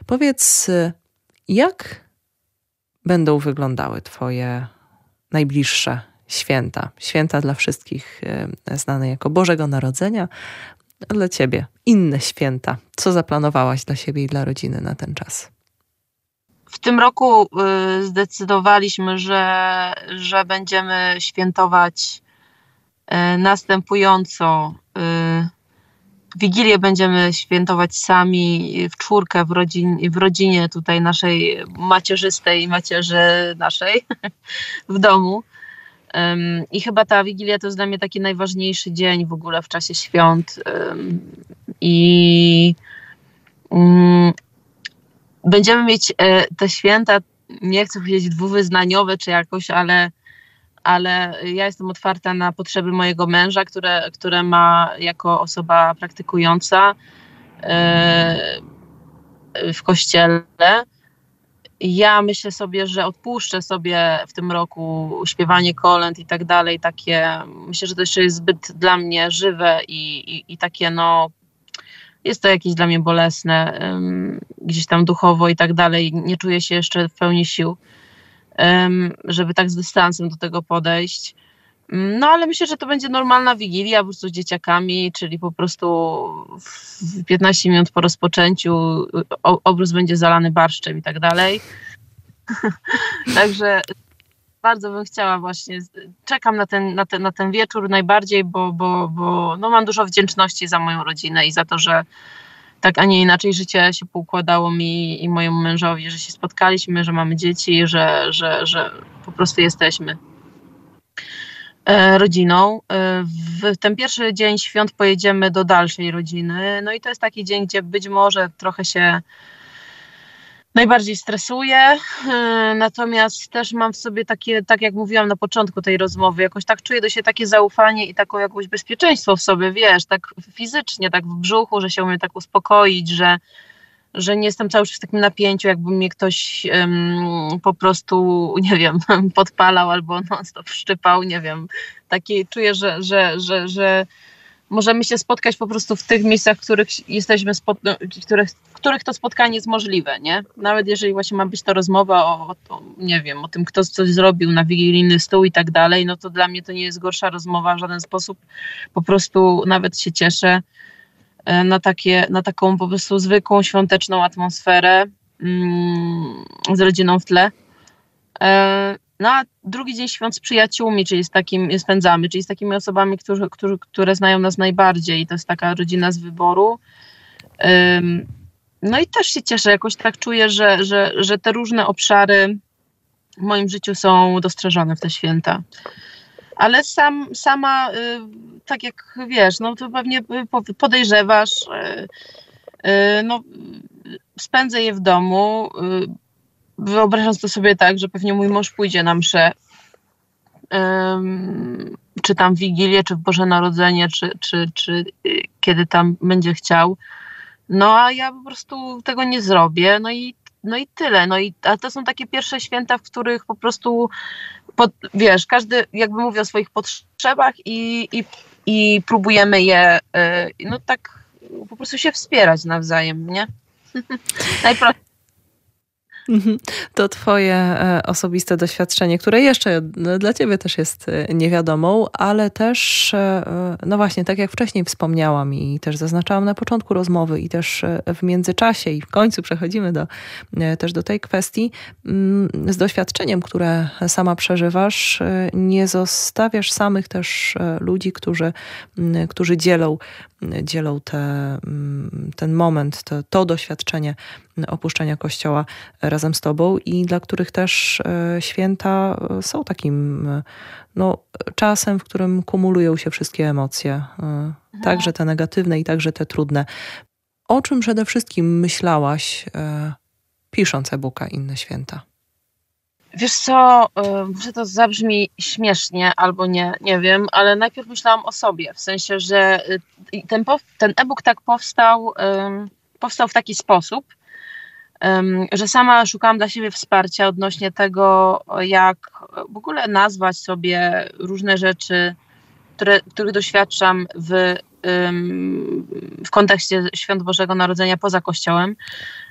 Powiedz, jak będą wyglądały Twoje najbliższe święta? Święta dla wszystkich znane jako Bożego Narodzenia, a dla Ciebie inne święta. Co zaplanowałaś dla siebie i dla rodziny na ten czas? W tym roku zdecydowaliśmy, że będziemy świętować następująco. Wigilię będziemy świętować sami w czwórkę w rodzinie tutaj naszej macierzystej, macierzy naszej w domu. I chyba ta Wigilia to jest dla mnie taki najważniejszy dzień w ogóle w czasie świąt. Będziemy mieć te święta, nie chcę powiedzieć dwuwyznaniowe czy jakoś, ale ja jestem otwarta na potrzeby mojego męża, które ma jako osoba praktykująca w kościele. Ja myślę sobie, że odpuszczę sobie w tym roku śpiewanie kolęd i tak dalej. Myślę, że to jeszcze jest zbyt dla mnie żywe i takie jest to jakieś dla mnie bolesne, gdzieś tam duchowo i tak dalej. Nie czuję się jeszcze w pełni sił, żeby tak z dystansem do tego podejść. No ale myślę, że to będzie normalna Wigilia po prostu z dzieciakami, czyli po prostu w 15 minut po rozpoczęciu obrus będzie zalany barszczem i tak dalej. Także bardzo bym chciała właśnie, czekam na ten wieczór najbardziej, bo mam dużo wdzięczności za moją rodzinę i za to, że tak, a nie inaczej życie się poukładało mi i mojemu mężowi, że się spotkaliśmy, że mamy dzieci, że po prostu jesteśmy rodziną. W ten pierwszy dzień świąt pojedziemy do dalszej rodziny. No i to jest taki dzień, gdzie być może trochę się najbardziej stresuję, natomiast też mam w sobie takie, tak jak mówiłam na początku tej rozmowy, jakoś tak czuję do siebie takie zaufanie i taką jakąś bezpieczeństwo w sobie, wiesz, tak fizycznie, tak w brzuchu, że się umiem tak uspokoić, że nie jestem cały czas w takim napięciu, jakby mnie ktoś po prostu, nie wiem, podpalał albo non-stop szczypał, nie wiem. Czuję, że możemy się spotkać po prostu w tych miejscach, w których jesteśmy, których to spotkanie jest możliwe, nie? Nawet jeżeli właśnie ma być to rozmowa nie wiem, o tym, kto coś zrobił na wigilijny stół i tak dalej, no to dla mnie to nie jest gorsza rozmowa w żaden sposób. Po prostu nawet się cieszę na taką po prostu zwykłą, świąteczną atmosferę z rodziną w tle. No a drugi dzień świąt z przyjaciółmi, spędzamy, czyli z takimi osobami, które znają nas najbardziej. I to jest taka rodzina z wyboru. No i też się cieszę, jakoś tak czuję, że te różne obszary w moim życiu są dostrzeżone w te święta. Ale sama, tak jak wiesz, no to pewnie podejrzewasz, no spędzę je w domu, wyobrażam to sobie tak, że pewnie mój mąż pójdzie na mszę, czy tam w Wigilię, czy w Boże Narodzenie, czy kiedy tam będzie chciał. No a ja po prostu tego nie zrobię, no i tyle. A to są takie pierwsze święta, w których po prostu, wiesz, każdy jakby mówi o swoich potrzebach i próbujemy je, no tak po prostu się wspierać nawzajem, nie? Najprościej. To twoje osobiste doświadczenie, które jeszcze dla ciebie też jest niewiadomą, ale też, no właśnie, tak jak wcześniej wspomniałam i też zaznaczałam na początku rozmowy i też w międzyczasie i w końcu przechodzimy też do tej kwestii, z doświadczeniem, które sama przeżywasz, nie zostawiasz samych też ludzi, którzy dzielą ten moment, to doświadczenie opuszczenia Kościoła razem z tobą i dla których też święta są takim czasem, w którym kumulują się wszystkie emocje, także te negatywne i także te trudne. O czym przede wszystkim myślałaś, pisząc e-booka Inne Święta? Wiesz co, że to zabrzmi śmiesznie albo nie wiem, ale najpierw myślałam o sobie, w sensie, że ten e-book tak powstał w taki sposób, że sama szukałam dla siebie wsparcia odnośnie tego, jak w ogóle nazwać sobie różne rzeczy, których doświadczam w kontekście Świąt Bożego Narodzenia poza Kościołem.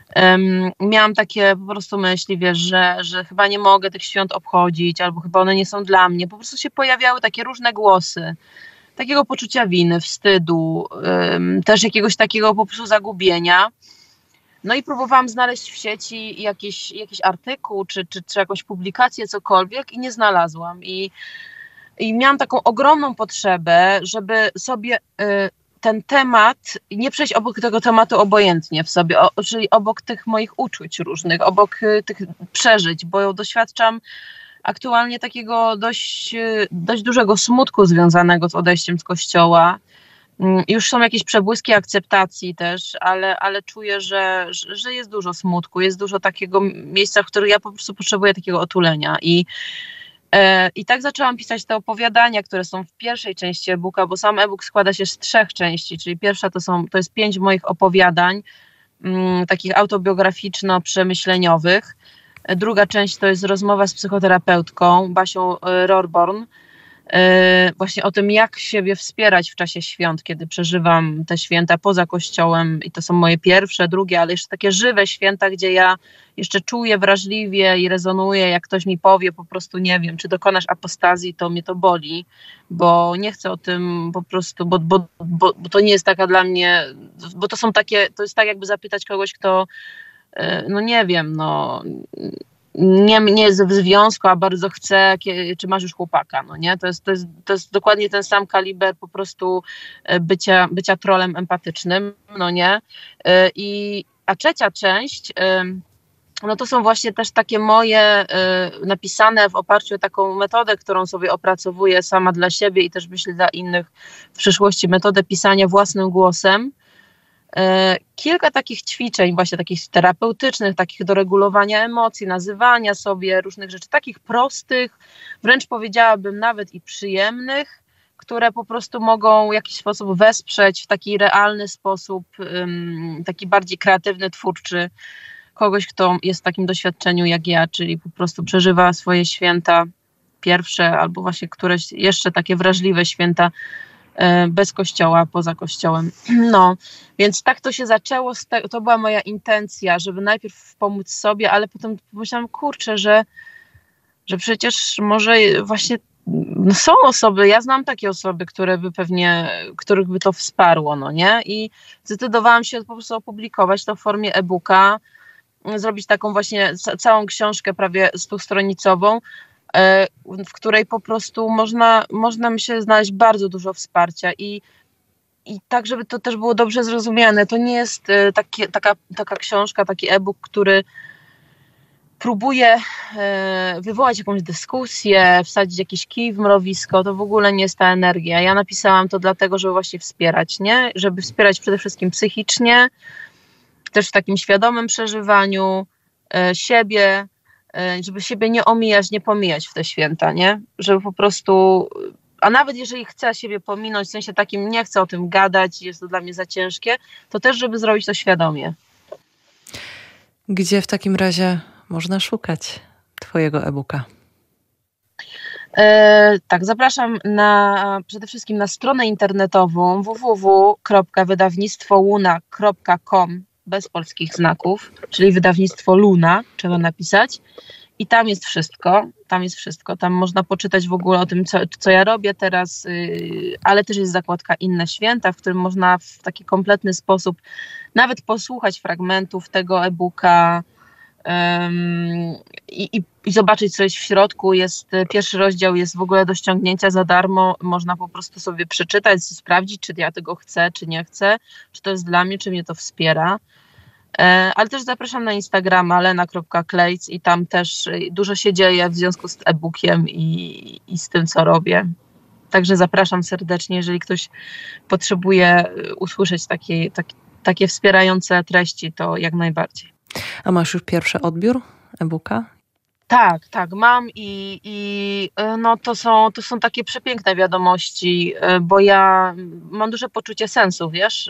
Miałam takie po prostu myśli, wiesz, że chyba nie mogę tych świąt obchodzić, albo chyba one nie są dla mnie. Po prostu się pojawiały takie różne głosy, takiego poczucia winy, wstydu, też jakiegoś takiego po prostu zagubienia. No i próbowałam znaleźć w sieci jakiś artykuł, czy jakąś publikację, cokolwiek i nie znalazłam. I miałam taką ogromną potrzebę, żeby sobie ten temat, nie przejść obok tego tematu obojętnie w sobie, czyli obok tych moich uczuć różnych, obok tych przeżyć, bo doświadczam aktualnie takiego dość dużego smutku związanego z odejściem z kościoła. Już są jakieś przebłyski akceptacji też, ale czuję, że jest dużo smutku, jest dużo takiego miejsca, w którym ja po prostu potrzebuję takiego otulenia. I tak zaczęłam pisać te opowiadania, które są w pierwszej części e-booka, bo sam e-book składa się z 3 części, czyli pierwsza to jest 5 moich opowiadań, takich autobiograficzno-przemyśleniowych. Druga część to jest rozmowa z psychoterapeutką Basią Rorborn, właśnie o tym, jak siebie wspierać w czasie świąt, kiedy przeżywam te święta poza kościołem i to są moje pierwsze, drugie, ale jeszcze takie żywe święta, gdzie ja jeszcze czuję wrażliwie i rezonuję, jak ktoś mi powie po prostu, nie wiem, czy dokonasz apostazji, to mnie to boli, bo nie chcę o tym po prostu, bo to nie jest taka dla mnie, bo to jest tak jakby zapytać kogoś, kto no nie wiem, no nie jest w związku, a bardzo chce, czy masz już chłopaka, no nie? To jest dokładnie ten sam kaliber po prostu bycia trolem empatycznym, no nie? A trzecia część, no to są właśnie też takie moje napisane w oparciu o taką metodę, którą sobie opracowuję sama dla siebie i też myślę dla innych w przyszłości, metodę pisania własnym głosem. Kilka takich ćwiczeń właśnie takich terapeutycznych, takich do regulowania emocji, nazywania sobie różnych rzeczy, takich prostych, wręcz powiedziałabym nawet i przyjemnych, które po prostu mogą w jakiś sposób wesprzeć w taki realny sposób, taki bardziej kreatywny, twórczy, kogoś, kto jest w takim doświadczeniu jak ja, czyli po prostu przeżywa swoje święta pierwsze albo właśnie któreś jeszcze takie wrażliwe święta bez kościoła, poza kościołem. No, więc tak to się zaczęło, to była moja intencja, żeby najpierw pomóc sobie, ale potem pomyślałam, kurczę, że przecież może właśnie no są osoby, ja znam takie osoby, których by to wsparło, no nie? I zdecydowałam się po prostu opublikować to w formie e-booka, zrobić taką właśnie całą książkę prawie 100-stronicową, w której po prostu można myślę znaleźć bardzo dużo wsparcia i tak, żeby to też było dobrze zrozumiane. To nie jest taka książka, taki e-book, który próbuje wywołać jakąś dyskusję, wsadzić jakiś kij w mrowisko, to w ogóle nie jest ta energia. Ja napisałam to dlatego, żeby właśnie wspierać, nie? Żeby wspierać przede wszystkim psychicznie, też w takim świadomym przeżywaniu siebie, żeby siebie nie omijać, nie pomijać w te święta, nie? Żeby po prostu, a nawet jeżeli chcę siebie pominąć, w sensie takim nie chcę o tym gadać, jest to dla mnie za ciężkie, to też żeby zrobić to świadomie. Gdzie w takim razie można szukać twojego e-booka? Tak, zapraszam przede wszystkim na stronę internetową www.wydawnictwoluna.com bez polskich znaków, czyli wydawnictwo Luna, trzeba napisać. I tam jest wszystko. Tam można poczytać w ogóle o tym, co ja robię teraz, ale też jest zakładka Inne Święta, w którym można w taki kompletny sposób nawet posłuchać fragmentów tego e-booka i zobaczyć, co jest w środku. Pierwszy rozdział jest w ogóle do ściągnięcia za darmo. Można po prostu sobie przeczytać, sprawdzić, czy ja tego chcę, czy nie chcę, czy to jest dla mnie, czy mnie to wspiera. Ale też zapraszam na Instagrama lena.klejc i tam też dużo się dzieje w związku z e-bookiem i z tym, co robię. Także zapraszam serdecznie, jeżeli ktoś potrzebuje usłyszeć takie wspierające treści, to jak najbardziej. A masz już pierwszy odbiór e-booka? Tak, mam i no to są takie przepiękne wiadomości, bo ja mam duże poczucie sensu, wiesz,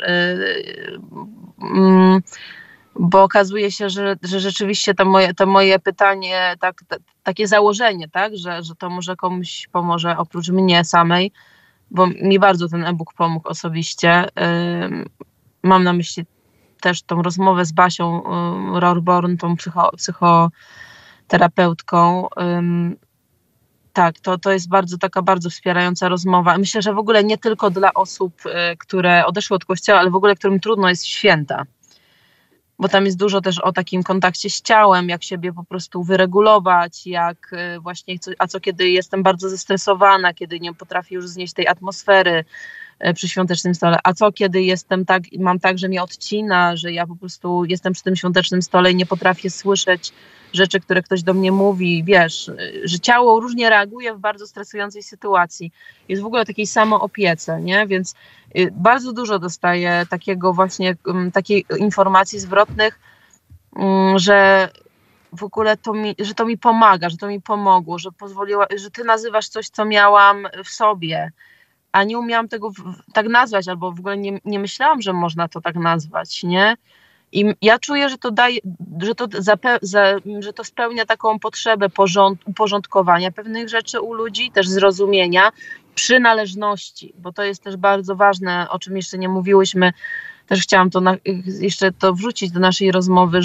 bo okazuje się, że rzeczywiście to moje pytanie, takie założenie, tak, że to może komuś pomoże oprócz mnie samej, bo mi bardzo ten e-book pomógł osobiście. Mam na myśli też tą rozmowę z Basią Rohrborn, tą psychoterapeutką. Tak, to jest taka bardzo wspierająca rozmowa. Myślę, że w ogóle nie tylko dla osób, które odeszły od kościoła, ale w ogóle którym trudno jest święta. Bo tam jest dużo też o takim kontakcie z ciałem, jak siebie po prostu wyregulować, jak właśnie, co kiedy jestem bardzo zestresowana, kiedy nie potrafię już znieść tej atmosfery przy świątecznym stole, a co kiedy mam tak, że mnie odcina, że ja po prostu jestem przy tym świątecznym stole i nie potrafię słyszeć rzeczy, które ktoś do mnie mówi, wiesz, że ciało różnie reaguje w bardzo stresującej sytuacji. Jest w ogóle takiej samoopiece, nie? Więc bardzo dużo dostaję takiej informacji zwrotnych, że w ogóle że to mi pomaga, że to mi pomogło, że ty nazywasz coś, co miałam w sobie, a nie umiałam tego tak nazwać, albo w ogóle nie myślałam, że można to tak nazwać, nie? I ja czuję, że to daje, że to spełnia taką potrzebę uporządkowania pewnych rzeczy u ludzi, też zrozumienia, przynależności, bo to jest też bardzo ważne, o czym jeszcze nie mówiłyśmy, też chciałam jeszcze to wrzucić do naszej rozmowy,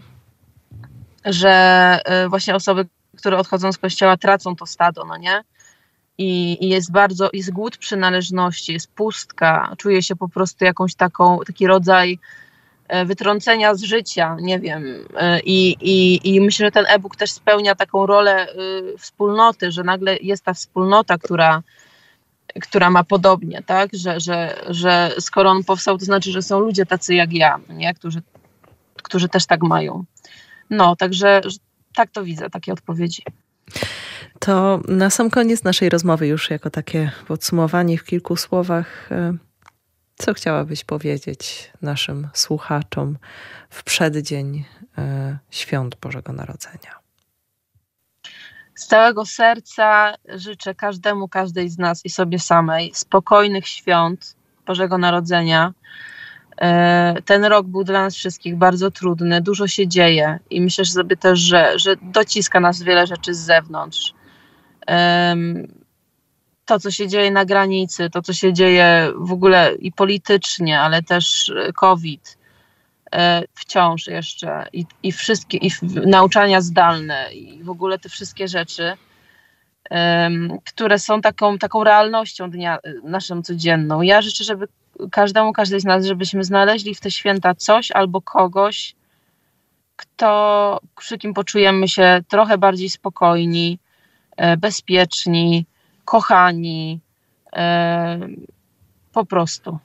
że właśnie osoby, które odchodzą z kościoła, tracą to stado, no nie? I jest głód przynależności, jest pustka, czuje się po prostu taki rodzaj wytrącenia z życia, nie wiem. I myślę, że ten e-book też spełnia taką rolę wspólnoty, że nagle jest ta wspólnota, która ma podobnie, tak? Że skoro on powstał, to znaczy, że są ludzie tacy jak ja, nie? Którzy też tak mają. No, także tak to widzę, takie odpowiedzi. To na sam koniec naszej rozmowy, już jako takie podsumowanie w kilku słowach, co chciałabyś powiedzieć naszym słuchaczom w przeddzień świąt Bożego Narodzenia? Z całego serca życzę każdej z nas i sobie samej spokojnych świąt Bożego Narodzenia. Ten rok był dla nas wszystkich bardzo trudny, dużo się dzieje i myślę sobie też, że dociska nas wiele rzeczy z zewnątrz. To, co się dzieje na granicy, to, co się dzieje w ogóle i politycznie, ale też COVID wciąż jeszcze i wszystkie, nauczania zdalne i w ogóle te wszystkie rzeczy, które są taką realnością dnia naszą codzienną. Ja życzę, żeby każdej z nas, żebyśmy znaleźli w te święta coś albo kogoś, przy kim poczujemy się trochę bardziej spokojni, bezpieczni, kochani, po prostu.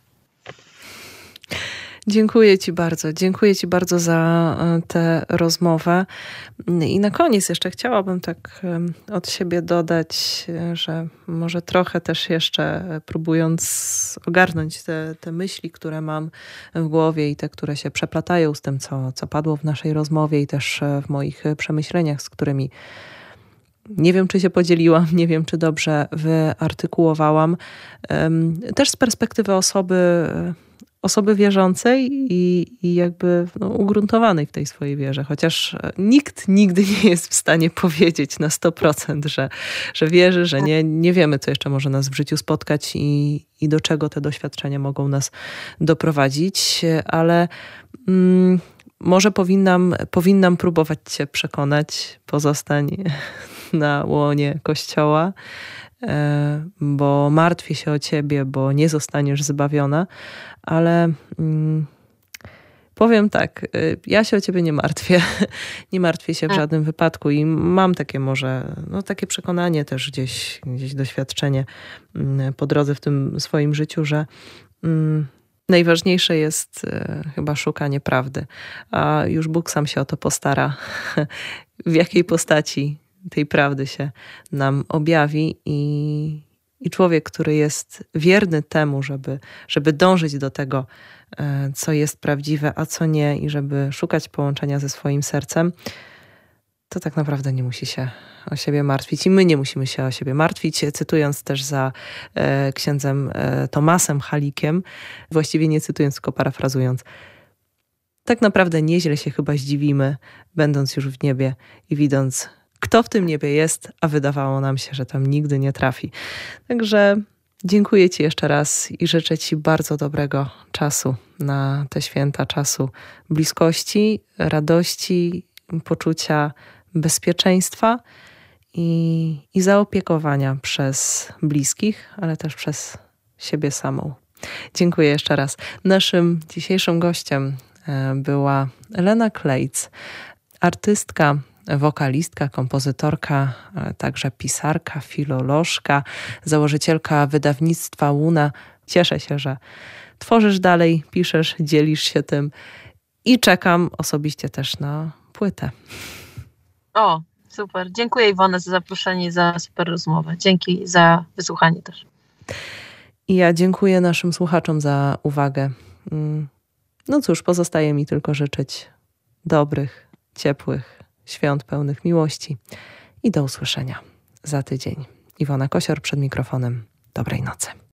Dziękuję Ci bardzo za tę rozmowę. I na koniec jeszcze chciałabym tak od siebie dodać, że może trochę też jeszcze próbując ogarnąć te myśli, które mam w głowie i te, które się przeplatają z tym, co padło w naszej rozmowie i też w moich przemyśleniach, z którymi nie wiem, czy się podzieliłam, nie wiem, czy dobrze wyartykułowałam. Też z perspektywy osoby wierzącej i jakby ugruntowanej w tej swojej wierze. Chociaż nikt nigdy nie jest w stanie powiedzieć na 100%, że wierzy, że nie wiemy, co jeszcze może nas w życiu spotkać i do czego te doświadczenia mogą nas doprowadzić. Ale może powinnam próbować Cię przekonać, pozostań na łonie Kościoła, bo martwię się o Ciebie, bo nie zostaniesz zbawiona, ale powiem tak, ja się o Ciebie nie martwię. Nie martwię się w żadnym wypadku i mam takie może, takie przekonanie też gdzieś doświadczenie po drodze w tym swoim życiu, że najważniejsze jest chyba szukanie prawdy, a już Bóg sam się o to postara, w jakiej postaci tej prawdy się nam objawi i człowiek, który jest wierny temu, żeby dążyć do tego, co jest prawdziwe, a co nie i żeby szukać połączenia ze swoim sercem, to tak naprawdę nie musi się o siebie martwić i my nie musimy się o siebie martwić. Cytując też za księdzem Tomasem Halikiem, właściwie nie cytując, tylko parafrazując, tak naprawdę nieźle się chyba zdziwimy, będąc już w niebie i widząc, kto w tym niebie jest, a wydawało nam się, że tam nigdy nie trafi. Także Dziękuję Ci jeszcze raz i życzę Ci bardzo dobrego czasu na te święta, czasu bliskości, radości, poczucia bezpieczeństwa i zaopiekowania przez bliskich, ale też przez siebie samą. Dziękuję jeszcze raz. Naszym dzisiejszym gościem była Elena Klejc, artystka, wokalistka, kompozytorka, także pisarka, filolożka, założycielka wydawnictwa Łuna. Cieszę się, że tworzysz dalej, piszesz, dzielisz się tym i czekam osobiście też na płytę. O, super. Dziękuję Iwona za zaproszenie, za super rozmowę. Dzięki za wysłuchanie też. I ja dziękuję naszym słuchaczom za uwagę. No cóż, pozostaje mi tylko życzyć dobrych, ciepłych świąt pełnych miłości i do usłyszenia za tydzień. Iwona Kosior przed mikrofonem. Dobrej nocy.